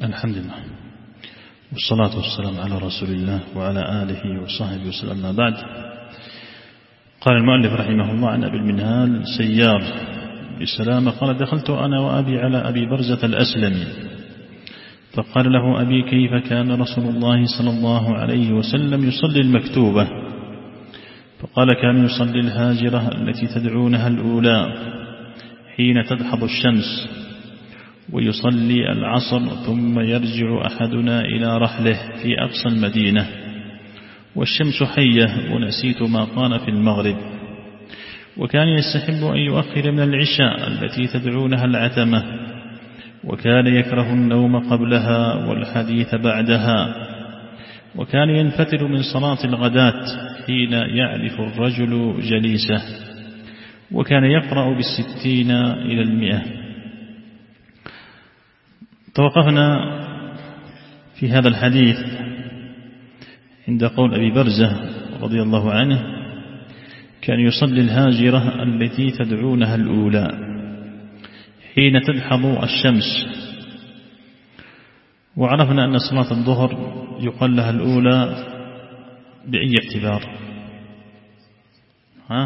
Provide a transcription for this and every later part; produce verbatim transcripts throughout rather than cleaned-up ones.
الحمد لله والصلاة والسلام على رسول الله وعلى آله وصحبه وسلم. ما بعد، قال المؤلف رحمه الله عن أبي المنهال سيار بسلامة قال: دخلت أنا وأبي على أبي برزة الأسلمي فقال له أبي: كيف كان رسول الله صلى الله عليه وسلم يصلي المكتوبة؟ فقال: كان يصلي الهاجرة التي تدعونها الأولى حين تدحض الشمس، ويصلي العصر ثم يرجع أحدنا إلى رحله في أقصى المدينة والشمس حية، ونسيت ما قال في المغرب. وكان يستحب أن يؤخر من العشاء التي تدعونها العتمة، وكان يكره النوم قبلها والحديث بعدها. وكان ينفتل من صلاة الغداة حين يعرف الرجل جليسه، وكان يقرأ بالستين إلى المئة. توقفنا في هذا الحديث عند قول أبي برزة رضي الله عنه: كان يصلي الهاجرة التي تدعونها الأولى حين تدحض الشمس. وعرفنا أن صلاة الظهر يقال لها الأولى بأي اعتبار؟ ها؟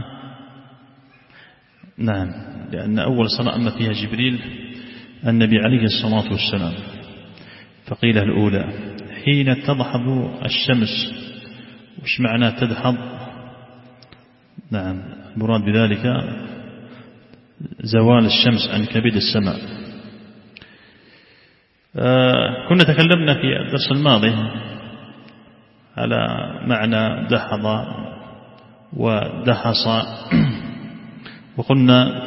نعم، لأن أول صلاة أما فيها جبريل النبي عليه الصلاة والسلام، فقيل الأولى. حين تضحض الشمس، وش معنى تدحض؟ نعم، المراد بذلك زوال الشمس عن كبد السماء. آه كنا تكلمنا في الدرس الماضي على معنى دحض ودحص، وقلنا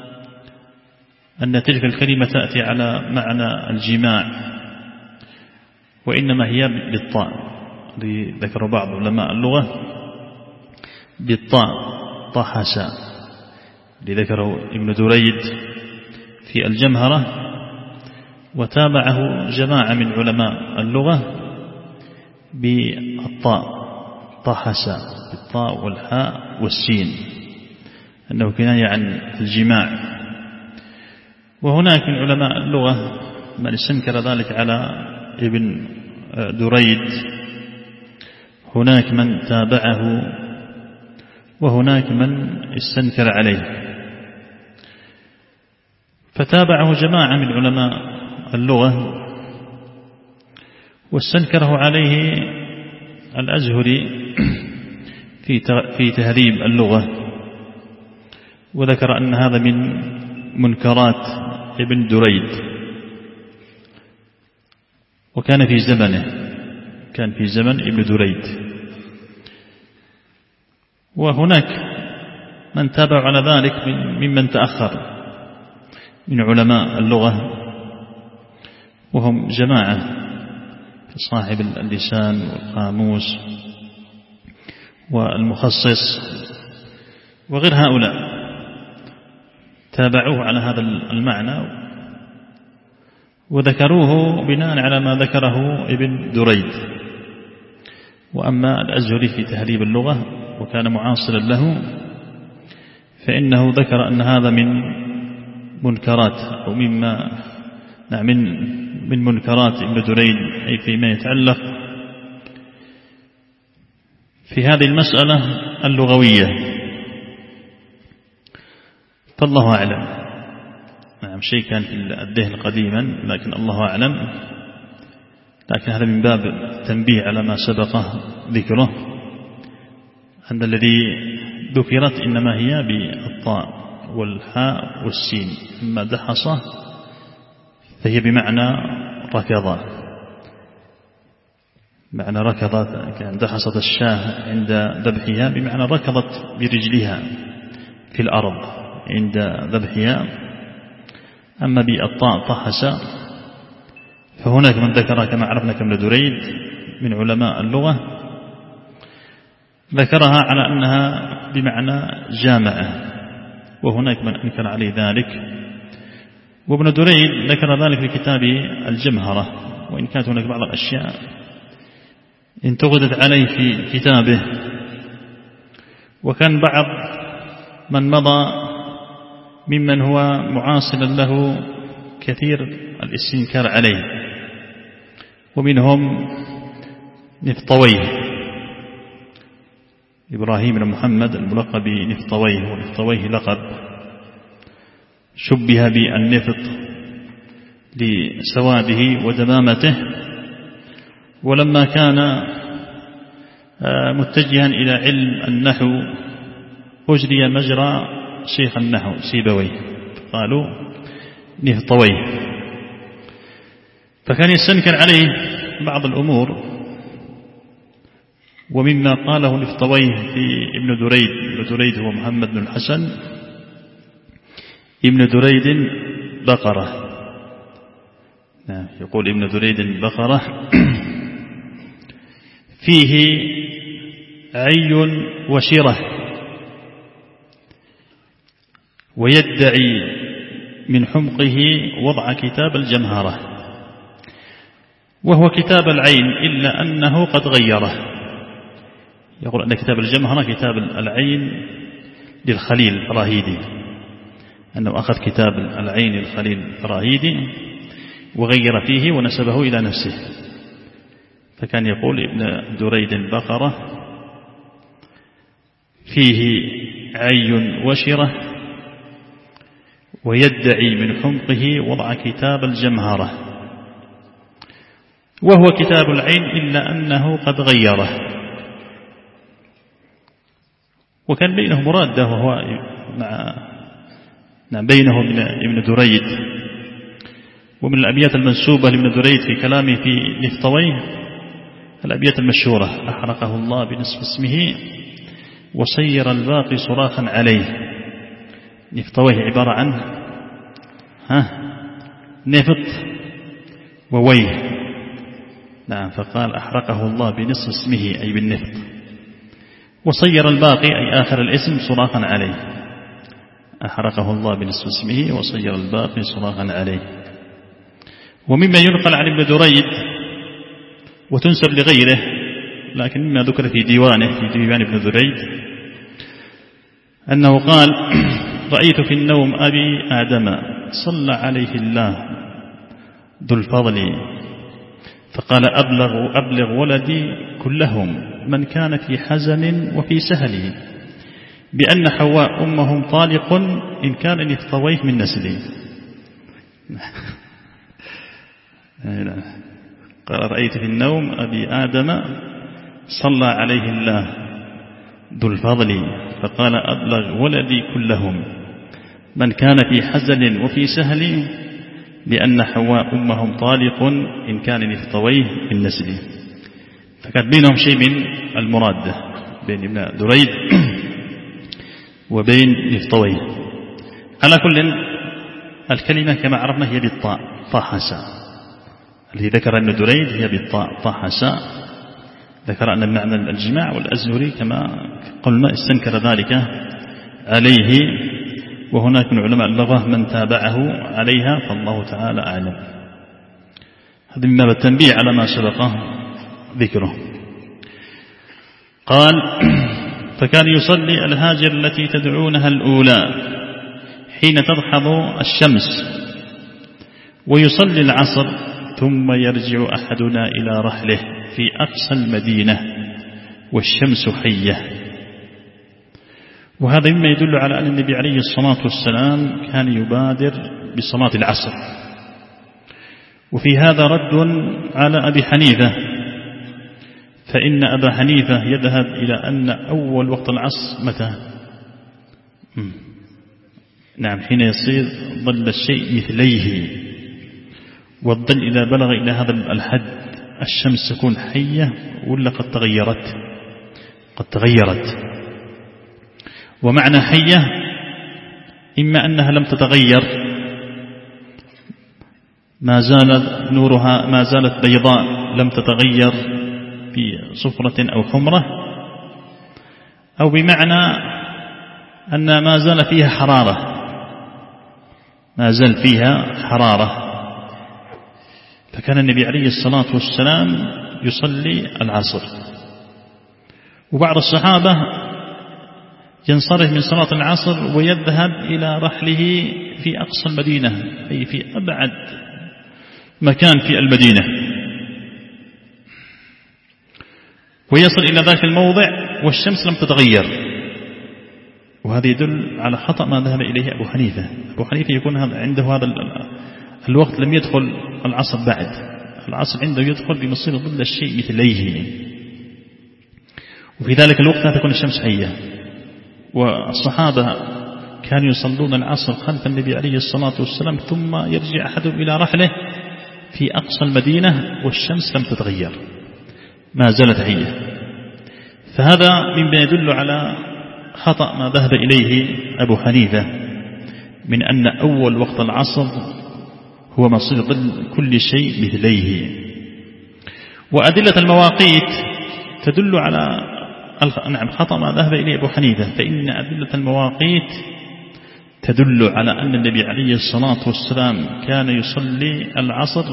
أن تلك الكلمة تأتي على معنى الجماع، وإنما هي بالطاء، ذكر بعض علماء اللغة بالطاء طحس، لذكره ابن دريد في الجمهرة، وتابعه جماعة من علماء اللغة بالطاء طحس بالطاء والحاء والسين، أنه كناية عن الجماع. وهناك من علماء اللغة من استنكر ذلك على ابن دريد، هناك من تابعه وهناك من استنكر عليه، فتابعه جماعة من علماء اللغة، واستنكره عليه الأزهري في تهذيب اللغة، وذكر أن هذا من منكرات ابن دريد. وكان في زمنه كان في زمن ابن دريد. وهناك من تابع على ذلك ممن تأخر من علماء اللغة، وهم جماعة صاحب اللسان والقاموس والمخصص وغير هؤلاء، تابعوه على هذا المعنى وذكروه بناء على ما ذكره ابن دريد. وأما الأزهري في تهذيب اللغة وكان معاصرا له، فإنه ذكر أن هذا من منكرات أو مما نعم من من منكرات ابن دريد، أي فيما يتعلق في هذه المسألة اللغوية. فالله أعلم. نعم، شيء كان في الذهن قديما لكن الله أعلم، لكن هذا من باب التنبيه على ما سبقه ذكره، أن الذي ذكرت إنما هي بالطاء والحاء والسين. أما دحصة فهي بمعنى ركض، معنى ركضت، كان دحصت الشاة عند ذبحها بمعنى ركضت برجلها في الأرض عند ذبحها. أما بالطاء طحس فهناك من ذكرها كما عرفنا كابن دريد من علماء اللغة، ذكرها على أنها بمعنى جامعة، وهناك من أنكر عليه ذلك. وابن دريد ذكر ذلك في كتابه الجمهرة، وإن كانت هناك بعض الأشياء انتقدت عليه في كتابه. وكان بعض من مضى ممن هو معاصر له كثير الاستنكار عليه، ومنهم نفطويه إبراهيم بن محمد الملقب بنفطويه، ونفطويه لقب شبه بالنفط لسواده ودمامته، ولما كان متجها إلى علم النحو أجري مجرى شيخ النحو سيبويه، قالوا نفطويه. فكان يستنكر عليه بعض الأمور، ومما قاله نفطويه في ابن دريد، ابن دريد هو محمد بن الحسن ابن دريد بقرة، يقول ابن دريد بقرة فيه عي وشرة، ويدعي من حمقه وضع كتاب الجمهرة، وهو كتاب العين إلا أنه قد غيره. يقول أن كتاب الجمهرة كتاب العين للخليل الفراهيدي، أنه أخذ كتاب العين للخليل الفراهيدي وغير فيه ونسبه إلى نفسه. فكان يقول ابن دريد البقرة فيه عي وشرة، ويدعي من حمقه وضع كتاب الجمهرة، وهو كتاب العين إلا أنه قد غيره. وكان بينه مرادة، وهو مع بينه من ابن دريد. ومن الأبيات المنسوبة لابن دريد في كلامه في نفطويه الأبيات المشهورة: أحرقه الله بنصف اسمه وصير الباقي صراخا عليه. نفطويه عبارة عن ها نفط وويه، نعم. فقال أحرقه الله بنصف اسمه أي بالنفط، وصير الباقي أي آخر الاسم صراخا عليه. أحرقه الله بنصف اسمه وصير الباقي صراخا عليه. ومما ينقل عن ابن دريد وتنسب لغيره، لكن مما ذكر في ديوانه في ديوان ابن دريد أنه قال: رأيت في النوم أبي آدم صلى عليه الله ذو الفضل، فقال: أبلغ, أبلغ ولدي كلهم من كان في حزن وفي سهل، بأن حواء أمهم طالق إن كان نفطويه من نسلي. قال: رأيت في النوم أبي آدم صلى عليه الله ذو الفضل، فقال: أبلغ ولدي كلهم من كان في حزن وفي سهل، لأن حواء أمهم طالق إن كان نفطويه من نسله. فكان بينهم شيء من المرادة بين ابن دريد وبين نفطويه. على كل الكلمة كما عرفنا هي بالطاء طاحسا، الذي ذكر ابن دريد هي بالطاء طاحسا. ذكر أن معنى الجماع، والأزهري كما قلنا استنكر ذلك عليه، وهناك من علماء اللغة من تابعه عليها، فالله تعالى أعلم. هذا مما بالتنبيه على ما سبق ذكره. قال: فكان يصلي الهاجر التي تدعونها الأولى حين تضحض الشمس، ويصلي العصر، ثم يرجع أحدنا إلى رحله في أقصى المدينة والشمس حية. وهذا مما يدل على أن النبي عليه الصلاة والسلام كان يبادر بصلاة العصر. وفي هذا رد على أبي حنيفة، فإن أبا حنيفة يذهب إلى أن أول وقت العصر متى؟ نعم، حين يصير ظل الشيء مثليه، والظل إذا بلغ إلى هذا الحد الشمس تكون حية ولا قد تغيرت؟ قد تغيرت. ومعنى حية إما أنها لم تتغير، ما زالت نورها ما زالت بيضاء لم تتغير في صفرة أو حمرة، أو بمعنى أن ما زال فيها حرارة، ما زال فيها حرارة. فكان النبي عليه الصلاة والسلام يصلي العصر، وبعض الصحابة ينصرف من صلاة العصر ويذهب إلى رحله في أقصى المدينة، أي في أبعد مكان في المدينة. ويصل إلى ذاك الموضع والشمس لم تتغير، وهذا يدل على خطأ ما ذهب إليه أبو حنيفة. أبو حنيفة يكون عنده هذا الوقت لم يدخل العصر بعد، العصر عنده يدخل بمصير ظل الشيء مثليه، وفي ذلك الوقت لا تكون الشمس حية. والصحابة كانوا يصلون العصر خلف النبي عليه الصلاة والسلام ثم يرجع أحدهم إلى رحله في أقصى المدينة والشمس لم تتغير ما زالت حية. فهذا مما يدل على خطأ ما ذهب إليه أبو حنيفة من أن أول وقت العصر هو مصير ظل كل شيء مثليه. وأدلة المواقيت تدل على نعم خطأ ما ذهب إليه أبو حنيفة، فإن أدلة المواقيت تدل على أن النبي عليه الصلاة والسلام كان يصلي العصر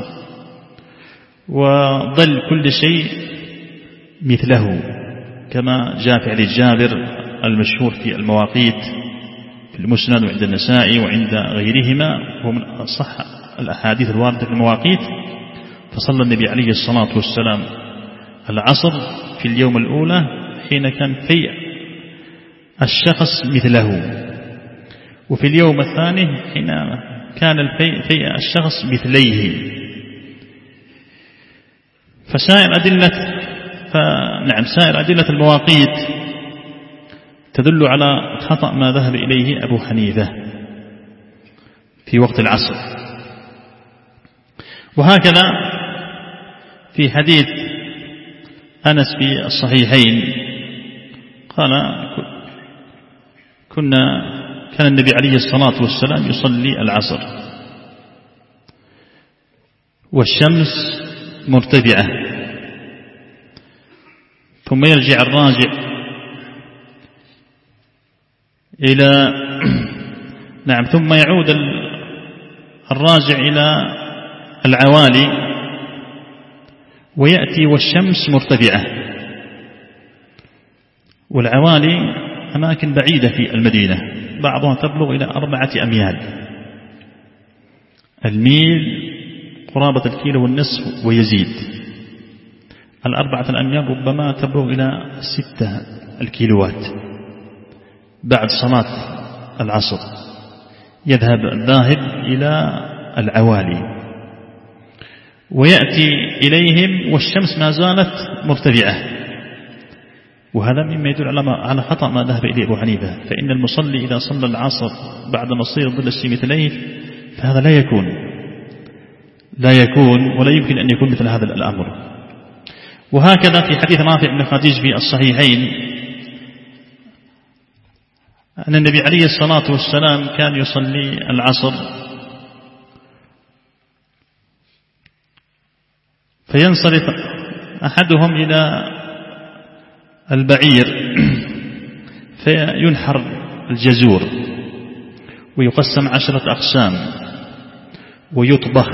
وظل كل شيء مثله، كما جاء في حديث جابر المشهور في المواقيت في المسند وعند النسائي وعند غيرهما، وهو من أصح الأحاديث الواردة في المواقيت. فصلى النبي عليه الصلاة والسلام العصر في اليوم الأولى حين كان في الشخص مثله، وفي اليوم الثاني حين كان الفي في الشخص مثليه. فسائر أدلة فنعم سائر أدلة المواقيت تدل على خطأ ما ذهب إليه أبو حنيفة في وقت العصر. وهكذا في حديث أنس في الصحيحين قال كنا كان النبي عليه الصلاة والسلام يصلي العصر والشمس مرتفعة، ثم يرجع الراجع إلى نعم ثم يعود الراجع إلى العوالي ويأتي والشمس مرتفعة. والعوالي أماكن بعيدة في المدينة، بعضها تبلغ إلى أربعة أميال، الميل قرابة الكيلو والنصف ويزيد، الأربعة الأميال ربما تبلغ إلى ستة الكيلوات. بعد صلاة العصر يذهب الذاهب إلى العوالي ويأتي إليهم والشمس ما زالت مرتفعة، وهذا مما يدل على خطأ ما ذهب إليه أبو حنيفة. فإن المصلي إذا صلى العصر بعد مصير ظل الشيء مثليه فهذا لا يكون لا يكون ولا يمكن أن يكون مثل هذا الأمر. وهكذا في حديث رافع بن خديج في الصحيحين أن النبي عليه الصلاة والسلام كان يصلي العصر فينصرف أحدهم إلى البعير فينحر الجزور ويقسم عشرة أقسام ويطبخ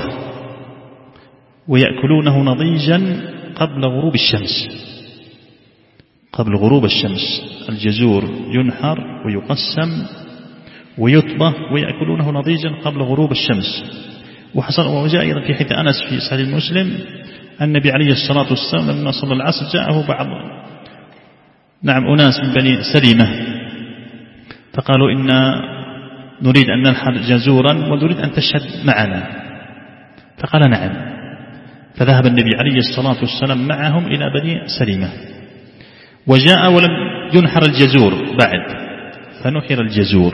ويأكلونه نضيجا قبل غروب الشمس. قبل غروب الشمس الجزور ينحر ويقسم ويطبخ ويأكلونه نضيجا قبل غروب الشمس. وحصل وجاء أيضا في حديث أنس في صحيح مسلم النبي عليه الصلاة والسلام لما صلى العصر جاءه بعض نعم أناس من بني سليمة فقالوا إن نريد أن ننحر جزورا ونريد أن تشهد معنا، فقال نعم. فذهب النبي عليه الصلاة والسلام معهم إلى بني سليمة وجاء ولم ينحر الجزور بعد، فنحر الجزور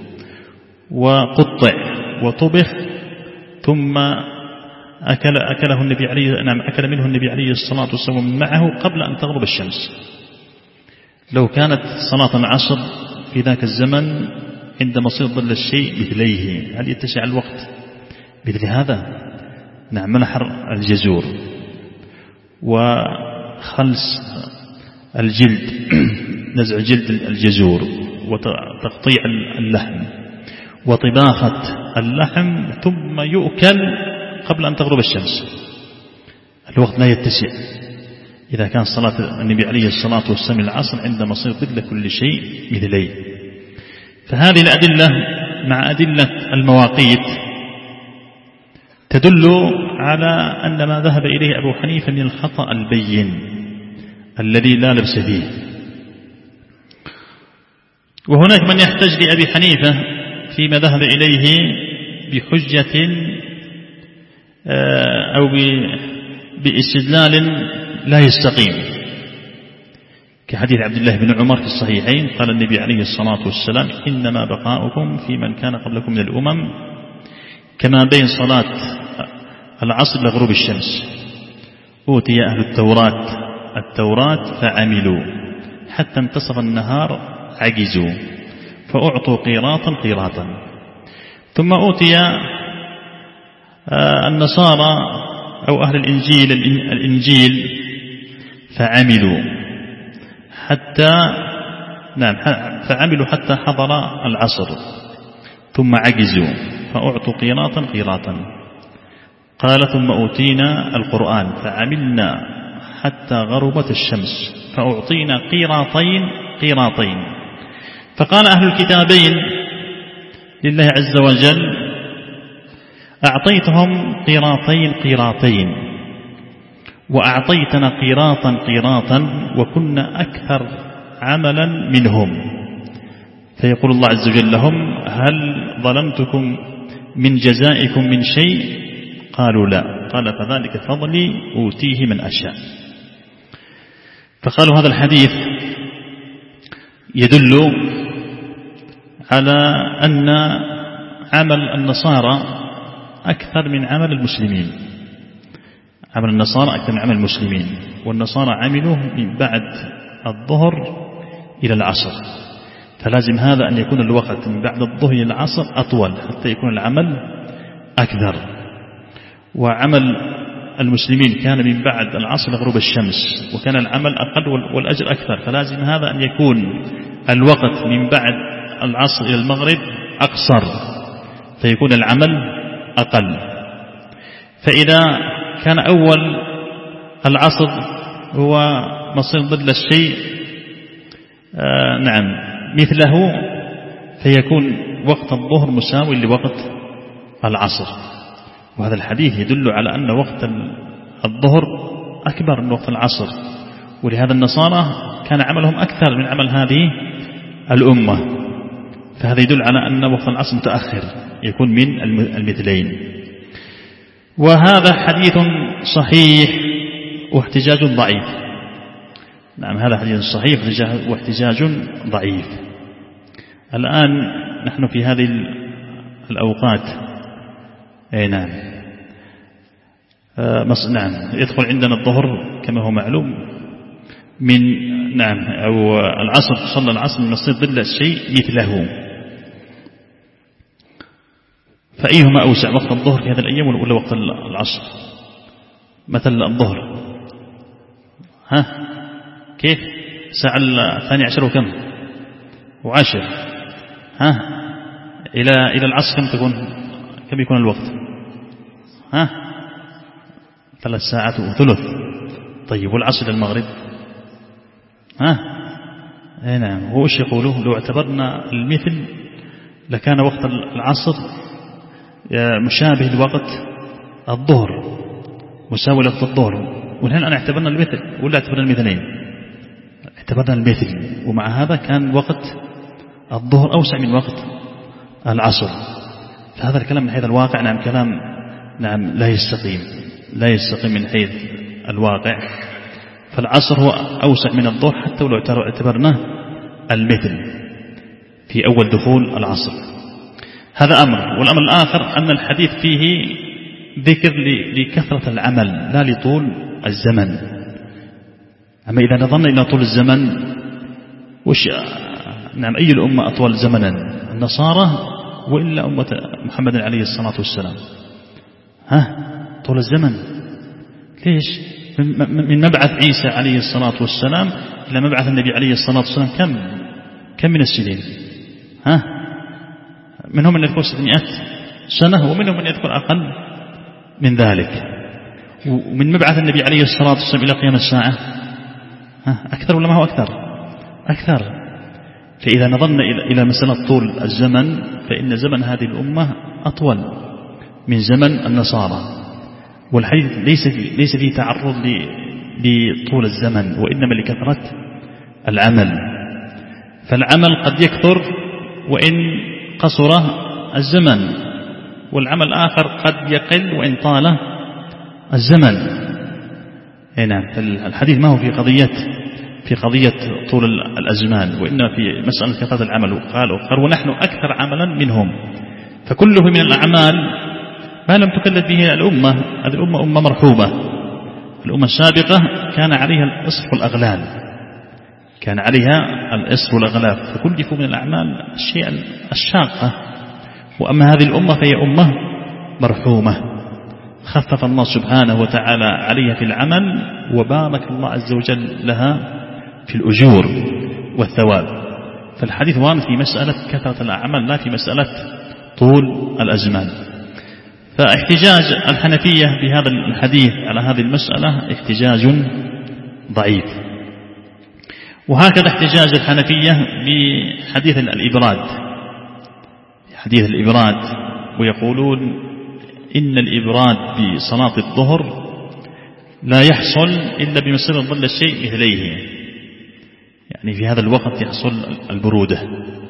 وقطع وطبخ ثم أكل أكله النبي عليه نعم أكل منه النبي عليه الصلاة والسلام معه قبل أن تغرب الشمس. لو كانت صلاة العصر في ذاك الزمن عند مصير ظل الشيء مثليه هل يتسع الوقت مثل هذا؟ نعم نحر الجزور وخلص الجلد نزع جلد الجزور وتقطيع اللحم وطباخة اللحم ثم يؤكل قبل أن تغرب الشمس. الوقت لا يتسع إذا كان صلاة النبي عليه الصلاة والسلام العصر عند مصير ظل كل شيء مثليه. فهذه الأدلة مع أدلة المواقيت تدل على أن ما ذهب إليه أبو حنيفة من الخطأ البين الذي لا لبس فيه. وهناك من يحتج لأبي حنيفة فيما ذهب إليه بحجة أو باستدلال لا يستقيم، كحديث عبد الله بن عمر في الصحيحين قال النبي عليه الصلاة والسلام: إنما بقاؤكم في من كان قبلكم من الأمم كما بين صلاة العصر لغروب الشمس، أوتي أهل التوراة التوراة فعملوا حتى انتصف النهار عجزوا فأعطوا قيراطا قيراطا، ثم أوتي النصارى أو أهل الإنجيل الإنجيل فعملوا حتى نعم فعملوا حتى حضر العصر ثم عجزوا فأعطوا قيراطا قيراطا. قال: ثم أوتينا القرآن فعملنا حتى غربت الشمس فأعطينا قيراطين قيراطين. فقال أهل الكتابين لله عز وجل: أعطيتهم قيراطين قيراطين وأعطيتنا قيراطا قيراطا وكنا أكثر عملا منهم. فيقول الله عز وجل لهم: هل ظلمتكم من جزائكم من شيء؟ قالوا لا. قال: فذلك فضلي أوتيه من أشاء. فقالوا هذا الحديث يدل على أن عمل النصارى أكثر من عمل المسلمين، عمل النصارى أكثر من عمل المسلمين، والنصارى عملوا من بعد الظهر إلى العصر، فلازم هذا أن يكون الوقت من بعد الظهر إلى العصر أطول حتى يكون العمل أكثر. وعمل المسلمين كان من بعد العصر لغروب الشمس وكان العمل أقل والأجر أكثر، فلازم هذا أن يكون الوقت من بعد العصر إلى المغرب أقصر فيكون العمل أقل. فإذا كان أول العصر هو مصير ضد الشيء آه نعم مثله، فيكون وقت الظهر مساوي لوقت العصر. وهذا الحديث يدل على أن وقت الظهر أكبر من وقت العصر، ولهذا النصارى كان عملهم أكثر من عمل هذه الأمة، فهذا يدل على أن وقت العصر متأخر يكون من المثلين. وهذا حديث صحيح واحتجاج ضعيف. نعم هذا حديث صحيح واحتجاج ضعيف. الآن نحن في هذه الأوقات أي نعم آه نعم يدخل عندنا الظهر كما هو معلوم من نعم أو العصر، صلى العصر من مصير ظل الشيء مثله، فأيهما أوسع، وقت الظهر في هذه الأيام ولا وقت العصر؟ مثل الظهر ها كيف ساعة الثانية عشر وكم وعشر ها إلى إلى العصر كم تكون كم يكون الوقت؟ ها ثلاث ساعات وثلث. طيب والعصر إلى المغرب ها اي نعم. هو ايش يقولوا؟ لو اعتبرنا المثل لكان وقت العصر مشابه لوقت الظهر مساوي لوقت الظهر، والحين أنا اعتبرنا المثل ولا اعتبرنا المثلين؟ اعتبرنا المثل، ومع هذا كان وقت الظهر أوسع من وقت العصر. فهذا الكلام من حيث الواقع نعم كلام نعم لا يستقيم لا يستقيم من حيث الواقع. فالعصر هو أوسع من الظهر حتى ولو اعتبرناه المثل في أول دخول العصر. هذا أمر. والأمر الآخر أن الحديث فيه ذكر لكثرة العمل لا لطول الزمن. أما إذا نظرنا إلى طول الزمن وش نعم أي الأمة أطول زمنا؟ النصارى وإلا أمة محمد عليه الصلاة والسلام؟ ها طول الزمن ليش؟ من مبعث عيسى عليه الصلاة والسلام إلى مبعث النبي عليه الصلاة والسلام كم كم من السنين؟ ها منهم من يذكر ستمائة سنة ومنهم من يذكر أقل من ذلك. ومن مبعث النبي عليه الصلاة والسلام إلى قيام الساعة ها أكثر ولا ما هو أكثر؟ أكثر. فإذا نظرنا إلى مسألة طول الزمن فإن زمن هذه الأمة أطول من زمن النصارى. والحديث ليس فيه ليس فيه تعرض لطول الزمن وإنما لكثرة العمل. فالعمل قد يكثر وإن قصر الزمن، والعمل الآخر قد يقل وإن طال الزمن. نعم، فالحديث ما هو في قضية في قضية طول الأزمان، وإنما في مسألة كثرة العمل. وقال وقال ونحن أكثر عملا منهم، فكله من الأعمال ما لم تكلف به الأمة. هذه الأمة أمة مرحومة. الأمة السابقة كان عليها الإصر والأغلال، كان عليها الإصر والأغلال، فكلفوا من الأعمال الشيء الشاقة. وأما هذه الأمة فهي أمة مرحومة، خفف الله سبحانه وتعالى عليها في العمل، وبارك الله عز وجل لها في الأجور والثواب. فالحديث وارد في مسألة كثرة الأعمال لا في مسألة طول الأزمان. فاحتجاج الحنفية بهذا الحديث على هذه المسألة احتجاج ضعيف. وهكذا احتجاج الحنفية بحديث الإبراد، حديث الإبراد، ويقولون إن الإبراد بصلاة الظهر لا يحصل إلا بمصير ظل الشيء مثليه، يعني في هذا الوقت يحصل البرودة.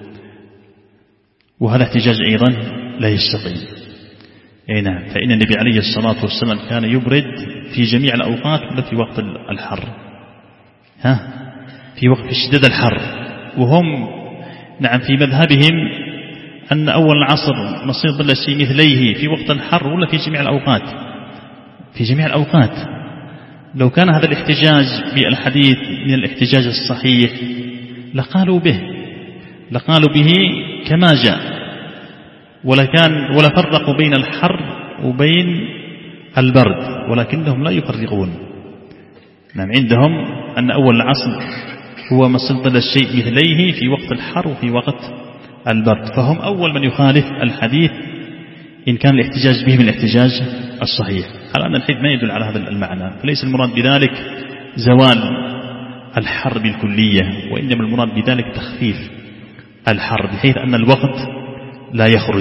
وهذا احتجاج أيضا لا يستقيم. أي نعم، فإن النبي عليه الصلاة والسلام كان يبرد في جميع الأوقات ولا في وقت الحر، ها في وقت شدة الحر. وهم نعم في مذهبهم أن أول العصر مصير ظل الشيء مثليه في وقت الحر ولا في جميع الأوقات، في جميع الأوقات. لو كان هذا الاحتجاج بالحديث من الاحتجاج الصحيح لقالوا به لقالوا به كما جاء، ولا كان ولا فرقوا بين الحر وبين البرد، ولكنهم لا يفرقون. نعم، عندهم أن أول العصر هو مصير ظل الشيء مثليه في وقت الحر وفي وقت البرد، فهم أول من يخالف الحديث إن كان الاحتجاج به من الاحتجاج الصحيح. على أن الحديث ما يدل على هذا المعنى، فليس المراد بذلك زوال الحر بالكلية، وإنما المراد بذلك تخفيف الحر بحيث أن الوقت لا يخرج.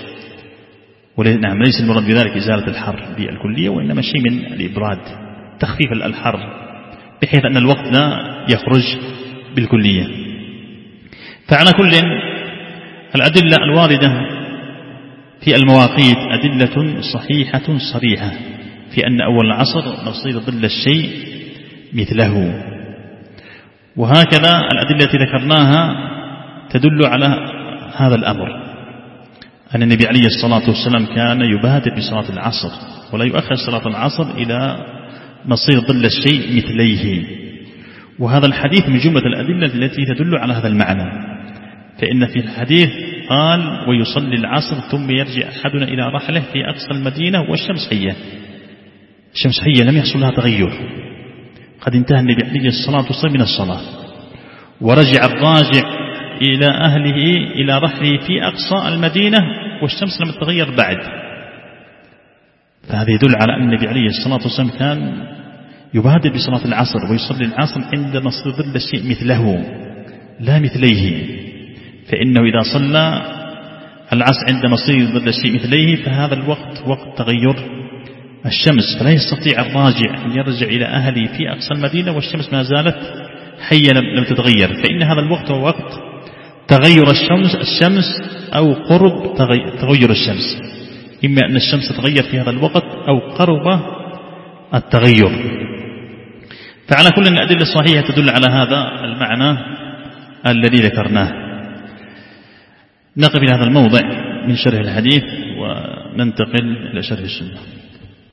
نعم، ليس المراد بذلك إزالة الحر بالكلية، وإنما شيء من الإبراد، تخفيف الحر بحيث أن الوقت لا يخرج بالكلية. فعلى كل الأدلة الواردة في المواقيت أدلة صحيحة صريحة في أن أول العصر مصير ظل الشيء مثله. وهكذا الأدلة التي ذكرناها تدل على هذا الأمر، أن النبي عليه الصلاة والسلام كان يبادر بصلاة العصر ولا يؤخر صلاة العصر إلى مصير ظل الشيء مثليه. وهذا الحديث من جملة الأدلة التي تدل على هذا المعنى. فإن في الحديث قال ويصلي العصر ثم يرجع أحدنا إلى رحله في أقصى المدينة والشمس حية. الشمس حية لم يحصل لها تغير، قد انتهى النبي عليه الصلاة والسلام من الصلاة، ورجع الراجع إلى أهله إلى رحله في أقصى المدينة والشمس لم تتغير بعد. فهذا يدل على أن النبي عليه الصلاة والسلام كان يبادر بصلاة العصر ويصلي العصر عند مصير ظل الشيء مثله لا مثليه. فإنه إذا صلى العصر عند مصير ظل الشيء مثليه فهذا الوقت وقت تغير الشمس، فلا يستطيع الراجع أن يرجع إلى أهله في أقصى المدينة والشمس ما زالت حية لم تتغير، فإن هذا الوقت هو وقت تغير الشمس الشمس أو قرب تغير الشمس، إما أن الشمس تتغير في هذا الوقت أو قرب التغير. فعلى كل الأدلة الصحيحة تدل على هذا المعنى الذي ذكرناه. نقف إلى هذا الموضع من شرح الحديث وننتقل إلى شرح السنة.